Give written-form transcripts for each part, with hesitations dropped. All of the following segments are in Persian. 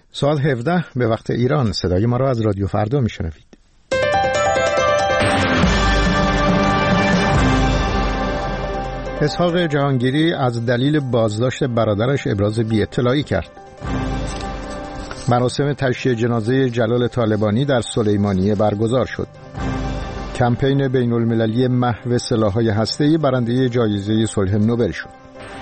ساعت 17 به وقت ایران. صدای ما را از رادیو فردا میشنوید. اسحاق جهانگیری از دلیل بازداشت برادرش ابراز بی‌اطلاعی کرد. مراسم تشییع جنازه جلال طالبانی در سلیمانیه برگزار شد. کمپین بین‌المللی محو سلاح‌های هسته‌ای برنده جایزه صلح نوبل شد.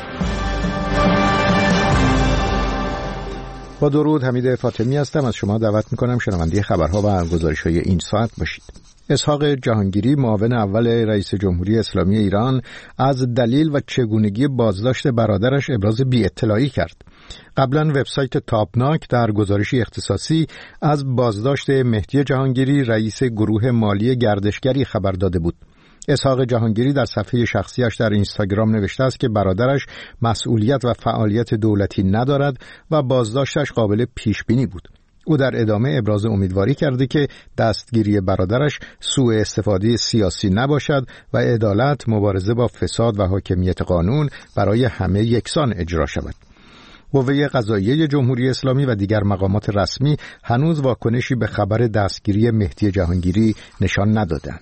با درود، حمید فاطمی هستم. از شما دعوت می‌کنم شنونده خبرها و گزارش‌های این ساعت باشید. اسحاق جهانگیری، معاون اول رئیس جمهوری اسلامی ایران، از دلیل و چگونگی بازداشت برادرش ابراز بی‌اطلاعی کرد. قبلا وبسایت تابناک در گزارشی اختصاصی از بازداشت مهدی جهانگیری، رئیس گروه مالی گردشگری، خبر داده بود. اسحاق جهانگیری در صفحه شخصیش در اینستاگرام نوشته است که برادرش مسئولیت و فعالیت دولتی ندارد و بازداشتش قابل پیش بینی بود. او در ادامه ابراز امیدواری کرده که دستگیری برادرش سوء استفاده سیاسی نباشد و عدالت، مبارزه با فساد و حاکمیت قانون برای همه یکسان اجرا شود. قوه قضاییه جمهوری اسلامی و دیگر مقامات رسمی هنوز واکنشی به خبر دستگیری مهدی جهانگیری نشان ندادند.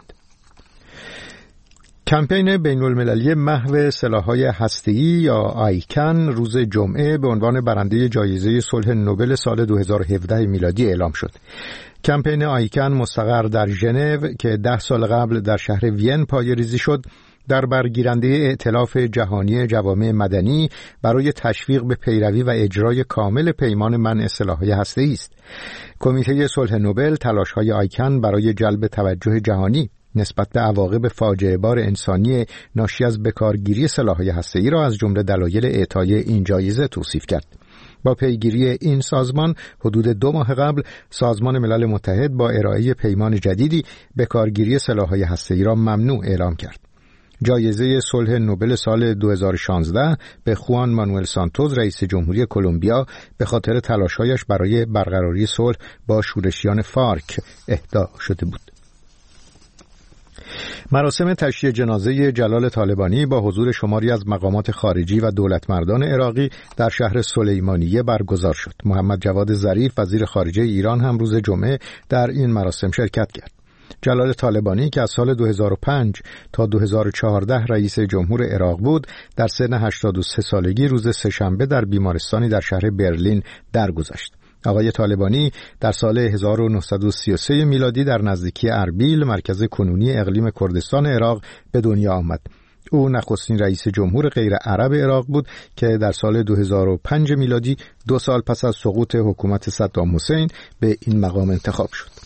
کمپین بین‌المللی محو سلاح‌های هسته‌ای یا آیکن روز جمعه به عنوان برنده جایزه صلح نوبل سال 2017 میلادی اعلام شد. کمپین آیکن مستقر در ژنو که 10 سال قبل در شهر وین پایه‌ریزی شد، در برگیرنده ائتلاف جهانی جوامع مدنی برای تشویق به پیروی و اجرای کامل پیمان منع سلاح‌های هسته‌ای است. کمیته صلح نوبل تلاش‌های آیکن برای جلب توجه جهانی نسبت به عواقب فاجعه بار انسانی ناشی از بکارگیری سلاح‌های هسته‌ای را از جمله دلایل اعطای این جایزه توصیف کرد. با پیگیری این سازمان حدود 2 ماه قبل سازمان ملل متحد با ارائه پیمان جدیدی بکارگیری سلاح‌های هسته‌ای را ممنوع اعلام کرد. جایزه صلح نوبل سال 2016 به خوان مانوئل سانتوس، رئیس جمهوری کلمبیا، به خاطر تلاش‌هایش برای برقراری صلح با شورشیان فارک اهدا شده بود. مراسم تشییع جنازه جلال طالبانی با حضور شماری از مقامات خارجی و دولتمردان عراقی در شهر سلیمانیه برگزار شد. محمد جواد ظریف، وزیر خارجه ایران، هم روز جمعه در این مراسم شرکت کرد. جلال طالبانی که از سال 2005 تا 2014 رئیس جمهور عراق بود، در سن 83 سالگی روز سه‌شنبه در بیمارستانی در شهر برلین درگذشت. آقای طالبانی در سال 1933 میلادی در نزدیکی اربیل، مرکز کنونی اقلیم کردستان عراق، به دنیا آمد. او نخستین رئیس جمهور غیر عرب عراق بود که در سال 2005 میلادی، 2 سال پس از سقوط حکومت صدام حسین، به این مقام انتخاب شد.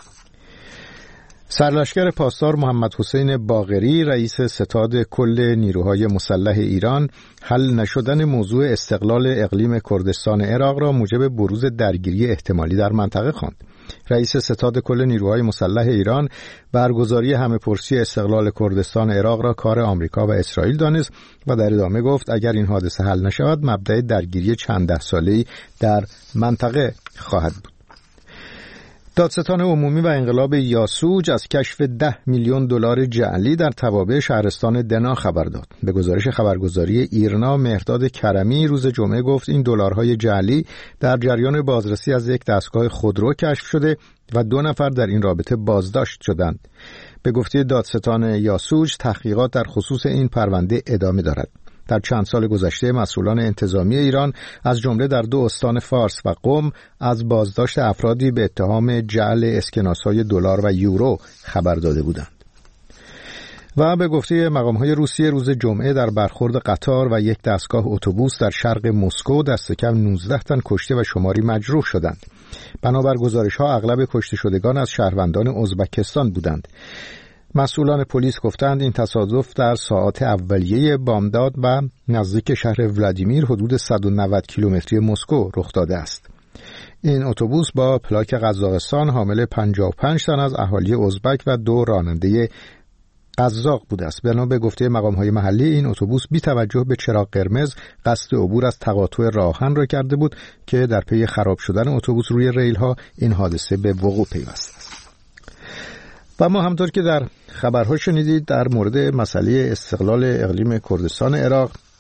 سرلشکر پاسدار محمد حسین باقری، رئیس ستاد کل نیروهای مسلح ایران، حل نشدن موضوع استقلال اقلیم کردستان عراق را موجب بروز درگیری احتمالی در منطقه خواند. رئیس ستاد کل نیروهای مسلح ایران برگزاری همه‌پرسی استقلال کردستان عراق را کار آمریکا و اسرائیل دانست و در ادامه گفت اگر این حادثه حل نشود مبدأ درگیری چند ده ساله‌ای در منطقه خواهد بود. دادستان عمومی و انقلاب یاسوج از کشف 10 میلیون دلار جعلی در توابع شهرستان دنا خبر داد. به گزارش خبرگزاری ایرنا، مهرداد کرمی روز جمعه گفت این دلارهای جعلی در جریان بازرسی از یک دستگاه خودرو کشف شده و 2 نفر در این رابطه بازداشت شدند. به گفته دادستان یاسوج، تحقیقات در خصوص این پرونده ادامه دارد. در چند سال گذشته مسئولان انتظامی ایران از جمله در 2 استان فارس و قم از بازداشت افرادی به اتهام جعل اسکناس‌های دلار و یورو خبر داده بودند. و به گفته مقام‌های روسیه روز جمعه در برخورد قطار و یک دستگاه اتوبوس در شرق مسکو دست کم 19 تن کشته و شماری مجروح شدند. بنابر گزارش‌ها اغلب کشته شدگان از شهروندان ازبکستان بودند. مسئولان پلیس گفتند این تصادف در ساعات اولیه بامداد و نزدیک شهر ولادیمیر حدود 190 کیلومتری مسکو رخ داده است. این اتوبوس با پلاک قزاقستان حامل 55 تن از اهالی ازبک و 2 راننده قزاق بوده است. بنا به گفته مقام‌های محلی این اتوبوس بی توجه به چراغ قرمز قصد عبور از تقاطع راهن را کرده بود که در پی خراب شدن اتوبوس روی ریل‌ها این حادثه به وقوع پیوسته است. و ما همطور که در خبرها شنیدید در مورد مسئله استقلال اقلیم کردستان عراق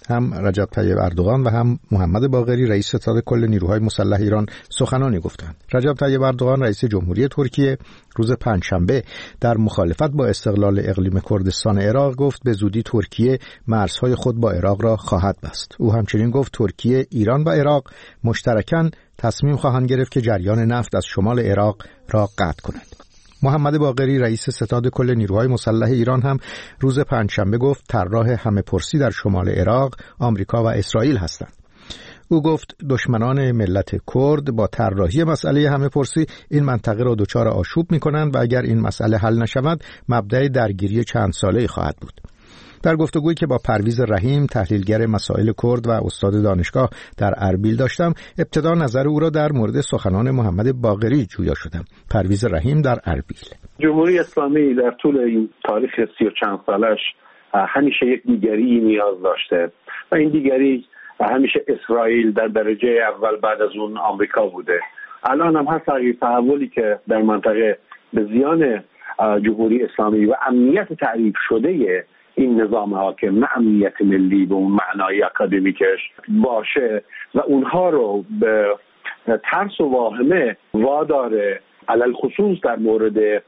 هم رجب طیب اردوغان و هم محمد باقری رئیس ستاد کل نیروهای مسلح ایران سخنانی گفتند. رجب طیب اردوغان رئیس جمهوری ترکیه روز پنجشنبه در مخالفت با استقلال اقلیم کردستان عراق گفت به زودی ترکیه مرزهای خود با عراق را خواهد بست. او همچنین گفت ترکیه، ایران و عراق مشترکاً تصمیم خواهند گرفت که جریان نفت از شمال عراق را قطع کنند. محمد باقری رئیس ستاد کل نیروهای مسلح ایران هم روز پنجشنبه گفت طراح همه‌پرسی در شمال عراق آمریکا و اسرائیل هستند. او گفت دشمنان ملت کرد با طراحی مسئله همه‌پرسی این منطقه را دچار آشوب می‌کنند و اگر این مسئله حل نشود مبدأ درگیری چند ساله‌ای خواهد بود. در گفتگویی که با پرویز رحیم تحلیلگر مسائل کرد و استاد دانشگاه در اربیل داشتم، ابتدا نظر او را در مورد سخنان محمد باقری جویا شدم. پرویز رحیم در اربیل: جمهوری اسلامی در طول این تاریخ 30 و چند سالش همیشه یک دیگری نیاز داشته و این دیگری همیشه اسرائیل در درجه اول، بعد از اون آمریکا بوده. الان هم هست تحولی که در منطقه به زیان جمهوری اسلامی و امنیت تعریف شده این نظام حاکم، نه امنیت ملی به اون معنای اکادمیکش باشه و اونها رو به ترس و واهمه واداره، علل خصوص در مورد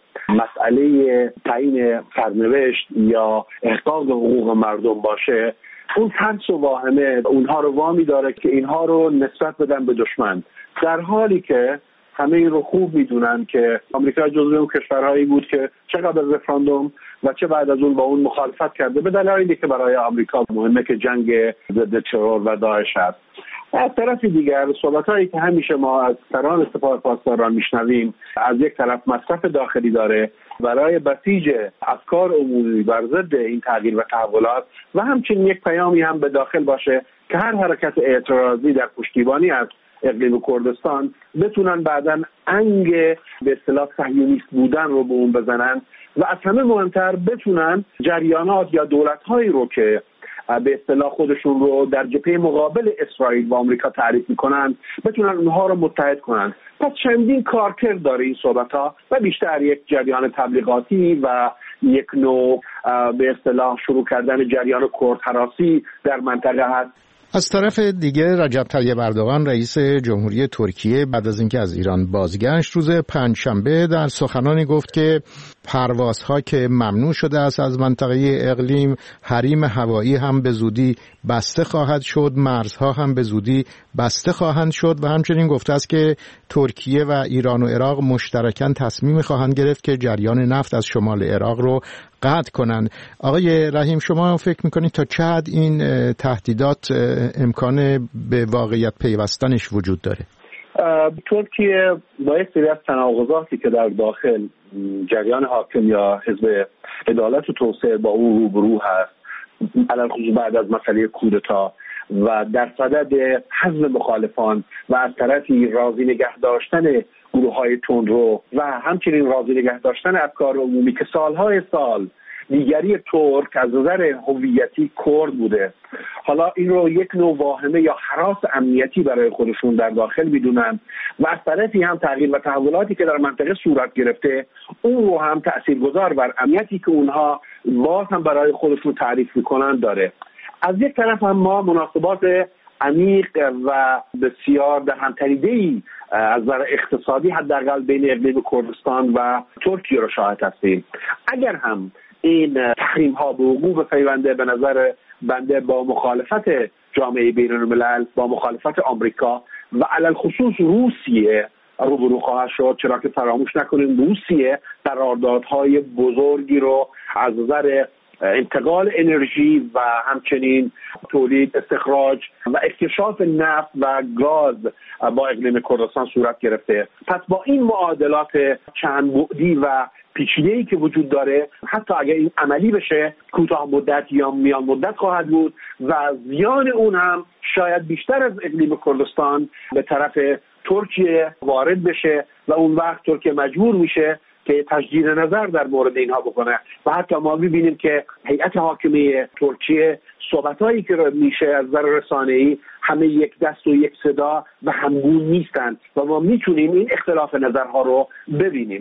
مسئله تعیین سرنوشت یا احقاق حقوق مردم باشه. اون ترس و واهمه اونها رو وامی داره که اینها رو نسبت بدن به دشمن، در حالی که همه این رو خوب میدونن که آمریکا جزو اون کشورهایی بود که چه قبل از رفراندوم و چه بعد از اون با اون مخالفت کرده، به دلایلی که برای آمریکا مهمه که جنگ ضد ترور و داعش هست. از طرف دیگر صحبتایی که همیشه ما از سران سپاه پاسداران میشنویم، از یک طرف مصرف داخلی داره برای بسیج افکار عمومی بر ضد این تغییر و تحولات و همچنین یک پیامی هم به داخل باشه که هر حرکت اعتراضی در پشتیبانی از اقلیم کردستان بتونن بعداً انگ به اصطلاح صهیونیست بودن رو به اون بزنن و از همه مهمتر بتونن جریانات یا دولت‌هایی رو که به اصطلاح خودشون رو در جبهه مقابل اسرائیل و آمریکا تعریف میکنن بتونن اونها رو متحد کنن. پس چندین کارکرد داره این صحبت‌ها و بیشتر یک جریان تبلیغاتی و یک نوع به اصطلاح شروع کردن جریان کردهراسی در منطقه هست. از طرف دیگه رجب طیب اردوغان رئیس جمهوری ترکیه بعد از اینکه از ایران بازگشت روز پنجشنبه در سخنانی گفت که پروازها که ممنوع شده است از منطقه اقلیم، حریم هوایی هم به زودی بسته خواهد شد، مرزها هم به زودی بسته خواهند شد و همچنین گفته است که ترکیه و ایران و عراق مشترکاً تصمیم خواهند گرفت که جریان نفت از شمال عراق رو قطع کنند. آقای رحیم، شما فکر میکنید تا چه حد این تهدیدات امکان به واقعیت پیوستنش وجود داره؟ ترکیه با یک سری از تناقضاتی که در داخل جریان حاکم یا حزب عدالت و توسعه با او روبرو هست، علل خصوص بعد از مسئله کودتا و در صدد حزب مخالفان و از طرفی راضی نگه داشتن گروه‌های تندرو و همچنین راضی نگه داشتن افکار عمومی که سالهای سال دیگری ترک از نظر هویتی کرد بوده، حالا این رو یک نوع واهمه یا هراس امنیتی برای خودشون در داخل میدونن و از طرفی هم تغییر و تحولاتی که در منطقه صورت گرفته اون رو هم تاثیرگذار بر امنیتی که اونها باز هم برای خودشون تعریف میکنن داره. از یک طرف هم ما مناسبات عمیق و بسیار به هم تنیده‌ای از نظر اقتصادی حداقل بین اقلیم کردستان و ترکیه رو شاهد هستیم. اگر هم این تحریم ها به وقوع بپیونده، به نظر بنده با مخالفت جامعه بین الملل، با مخالفت آمریکا و علل خصوص روسیه روبرو خواهد شد، چرا که فراموش نکنیم روسیه قراردادهای بزرگی رو از نظر انتقال انرژی و همچنین تولید، استخراج و اکتشاف نفت و گاز با اقلیم کردستان صورت گرفته. پس با این معادلات چند بعدی و پیچیده‌ای که وجود داره، حتی اگر این عملی بشه کوتاه مدت یا میان مدت خواهد بود و زیان اون هم شاید بیشتر از اقلیم کردستان به طرف ترکیه وارد بشه و اون وقت ترکیه مجبور میشه که تجدید نظر در مورد اینها بکنه و حتی ما می‌بینیم که هیئت حاکمه ترکیه صحبتایی که میشه از نظر رسانه‌ای همه یک دست و یک صدا و همگون نیستن و ما میتونیم این اختلاف نظرها رو ببینیم.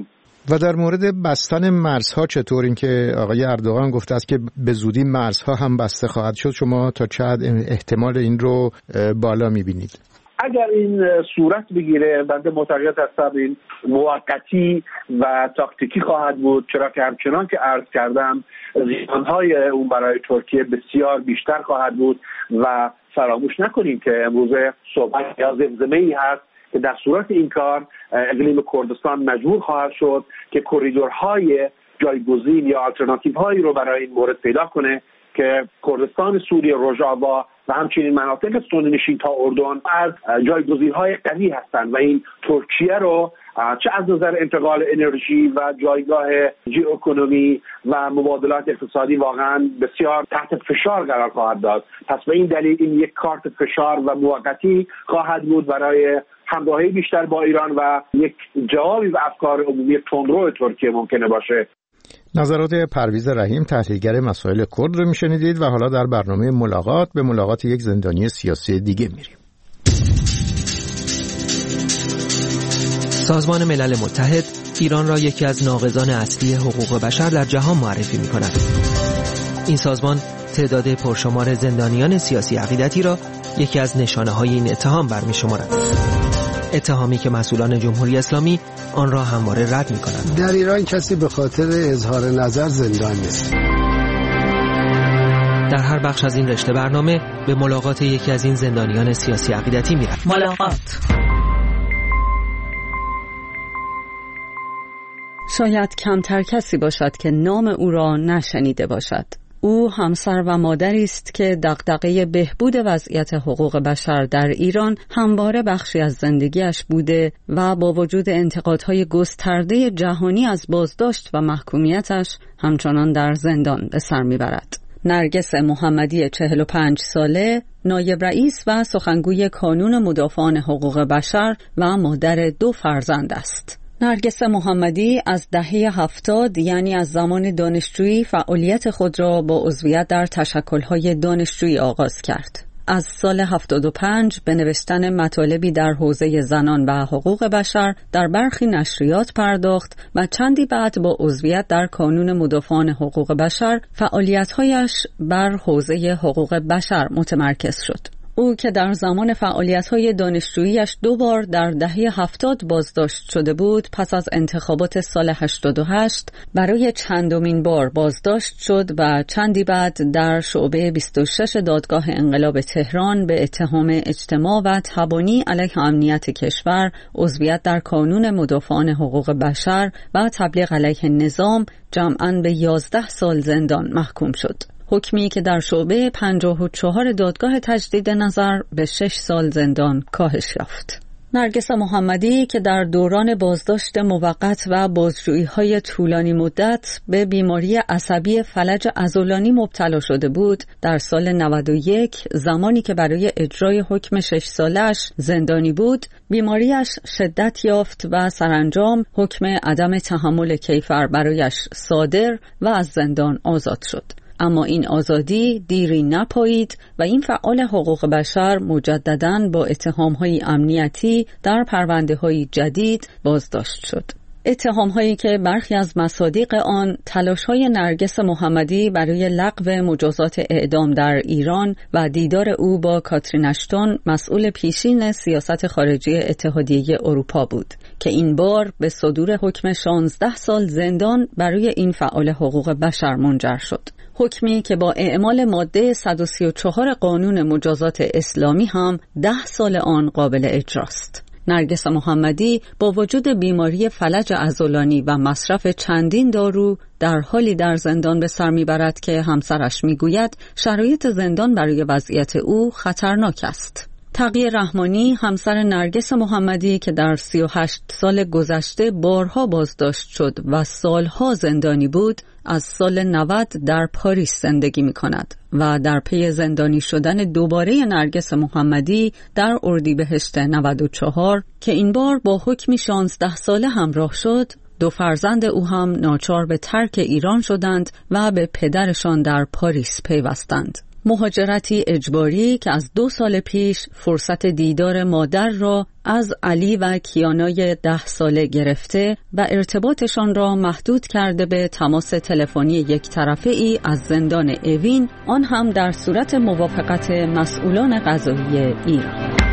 و در مورد بستن مرزها چطور؟ این که آقای اردوغان گفته است که به زودی مرزها هم بسته خواهد شد، شما تا چه حد احتمال این رو بالا می‌بینید؟ اگر این صورت بگیره بنده معتقد هستم این موقتی و تاکتیکی خواهد بود، چرا که همچنان که عرض کردم زیانهای اون برای ترکیه بسیار بیشتر خواهد بود و فراموش نکنیم که امروزه صحبت یا زمزمه‌ای هست که در صورت این کار اقلیم کردستان مجبور خواهد شد که کوریدورهای جایگزین یا آلترناتیوهایی رو برای این مورد پیدا کنه که کردستان سوریه، روژاوا و همچنین مناطق سنی‌نشین تا اردن از جایگزین‌های قوی هستند و این ترکیه رو چه از نظر انتقال انرژی و جایگاه ژئواکونومی و مبادلات اقتصادی واقعا بسیار تحت فشار قرار خواهد داد. پس به این دلیل این یک کارت فشار و موقتی خواهد بود برای همراهی بیشتر با ایران و یک جوابی به افکار عمومی تندرو ترکیه ممکنه باشه. نظرات پرویز رحیم، تحلیلگر مسائل کرد رو میشنیدید و حالا در برنامه ملاقات به ملاقات یک زندانی سیاسی دیگه میریم. سازمان ملل متحد ایران را یکی از ناقضان اصلی حقوق بشر در جهان معرفی می‌کند. این سازمان تعداد پرشمار زندانیان سیاسی عقیدتی را یکی از نشانه‌های این اتهام برمی‌شمارد. اتهامی که مسئولان جمهوری اسلامی آن را همواره رد می‌کنند. در ایران کسی به خاطر اظهار نظر زندان نیست. در هر بخش از این رشته برنامه به ملاقات یکی از این زندانیان سیاسی عقیدتی می‌رویم. ملاقات. شاید کمتر کسی باشد که نام او را نشنیده باشد. او همسر و مادری است که دغدغه بهبود وضعیت حقوق بشر در ایران همواره بخشی از زندگیش بوده و با وجود انتقادهای گسترده جهانی از بازداشت و محکومیتش همچنان در زندان به سر میبرد. نرگس محمدی 45 ساله، نایب رئیس و سخنگوی کانون مدافعان حقوق بشر و مادر 2 فرزند است. نرگس محمدی از دهه 70 یعنی از زمان دانشجویی فعالیت خود را با عضویت در تشکل‌های دانشجویی آغاز کرد. از سال 75 به نوشتن مطالبی در حوزه زنان و حقوق بشر در برخی نشریات پرداخت و چندی بعد با عضویت در کانون مدافعان حقوق بشر فعالیت‌هایش بر حوزه حقوق بشر متمرکز شد. او که در زمان فعالیت‌های دانشجویی‌اش 2 بار در دهه 70 بازداشت شده بود، پس از انتخابات سال 88 برای چندمین بار بازداشت شد و چندی بعد در شعبه 26 دادگاه انقلاب تهران به اتهام اجتماع و تبانی علیه امنیت کشور، عضویت در کانون مدافعان حقوق بشر و تبلیغ علیه نظام جمعاً به 11 سال زندان محکوم شد. حکمی که در شعبه 54 دادگاه تجدید نظر به 6 سال زندان کاهش یافت. نرگس محمدی که در دوران بازداشت موقت و بازجویی‌های طولانی مدت به بیماری عصبی فلج عضلانی مبتلا شده بود، در سال 91 زمانی که برای اجرای حکم 6 سالش زندانی بود، بیماریش شدت یافت و سرانجام حکم عدم تحمل کیفر برایش صادر و از زندان آزاد شد. اما این آزادی دیری نپایید و این فعال حقوق بشر مجدداً با اتهام‌های امنیتی در پرونده‌های جدید بازداشت شد. اتهام‌هایی که برخی از مصادیق آن تلاش‌های نرگس محمدی برای لغو مجازات اعدام در ایران و دیدار او با کاترین اشتون مسئول پیشین سیاست خارجی اتحادیه اروپا بود که این بار به صدور حکم 16 سال زندان برای این فعال حقوق بشر منجر شد. حکمی که با اعمال ماده 134 قانون مجازات اسلامی هم 10 سال آن قابل اجراست. نرگس محمدی با وجود بیماری فلج عضلانی و مصرف چندین دارو در حالی در زندان به سر میبرد که همسرش میگوید شرایط زندان برای وضعیت او خطرناک است. تقی رحمانی، همسر نرگس محمدی که در 38 سال گذشته بارها بازداشت شد و سالها زندانی بود، از سال 90 در پاریس زندگی می کند و در پی زندانی شدن دوباره نرگس محمدی در اردیبهشت 94 که این بار با حکمی 16 ساله همراه شد، 2 فرزند او هم ناچار به ترک ایران شدند و به پدرشان در پاریس پیوستند. مهاجرتی اجباری که از 2 سال پیش فرصت دیدار مادر را از علی و کیانای 10 ساله گرفته و ارتباطشان را محدود کرده به تماس تلفنی یک طرفه‌ای از زندان اوین، آن هم در صورت موافقت مسئولان قضایی ایران.